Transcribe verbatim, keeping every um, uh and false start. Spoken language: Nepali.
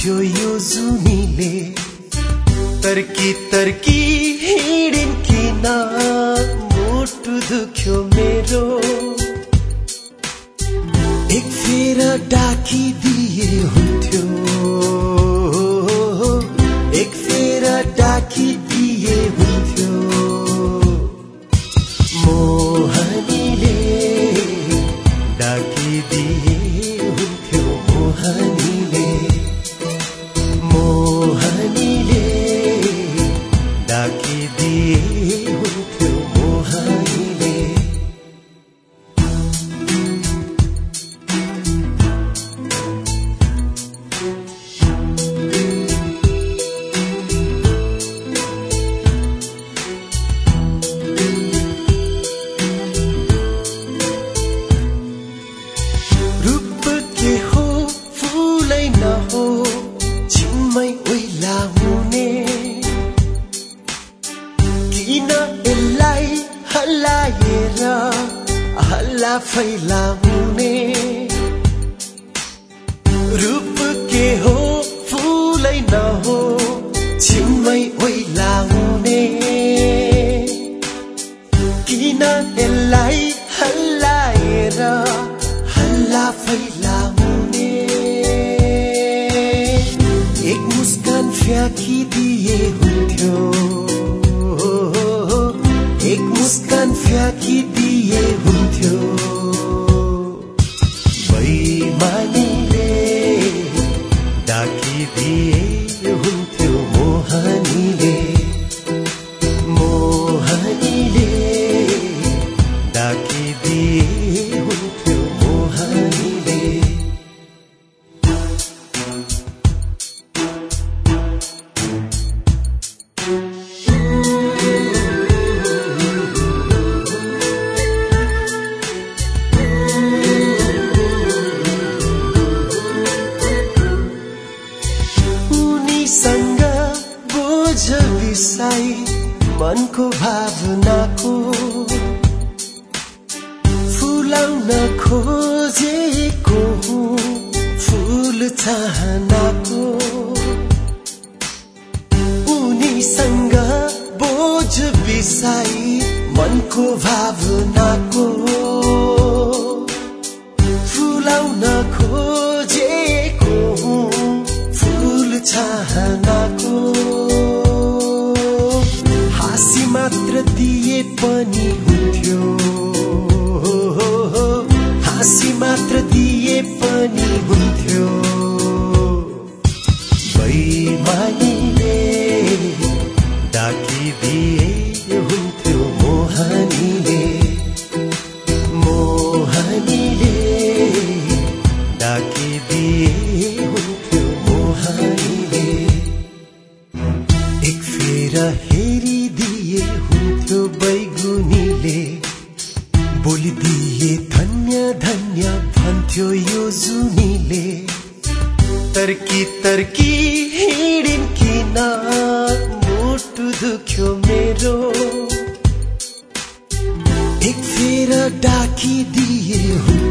हुन्थ्यो यो जुनीले तर्की तर्की हिँडिन् किन मुटु दुख्यो मेरो एक फेर डाकिदिए हुन्थ्यो एक फेर डाकिदिए हुन्थ्यो मोहनीले डाकिदिए हुन्थ्यो मोहनीले मोहनीले डाकिदिए हुन्थ्यो मोहनीले रूप के हो फूलै नहो छिनमै ओइला हुने किन यसलाई हल्लाएर हल्ला फैलाउने रूप के हो फूलै नहो छिनमै ओइला हुने किन यसलाई हल्लाएर हल्ला फैलाउने एक मुस्कान फ्याँकिदिए हुन्थ्यो एक मुस्कान फ्याँकिदिए हुन्थ्यो बैमानीले डाकिदिए हुन्थ्यो मोहनीले मोहनीले डाकिदिए हुन्थ्यो मोहनीले उनीसँग बोझ बिसाई मनको भावनाको फुलाउन खोजेको हुँ फूल चाहनाको उनीसँग बोझ बिसाई मनको भावनाको फुलाउन खोजेको हुँ फूल चाहनाको हाँसी मात्र दिए पनि हुन्थ्यो हाँसी मात्र दिए पनि हुन्थ्यो बैमानीले डाकिदिए हुन्थ्यो मोहनीले मोहनीले डाकिदिए हुन्थ्यो मोहनीले एक फेर हेरिदिए हुन्थ्यो बैगुनीले बोलिदिए धन्य धन्य भन्थ्यो यो जुनीले तर्की तर्की हिँडिन् किन मुटु दुख्यो मेरो एक फेर डाकिदिए हुन्थ्यो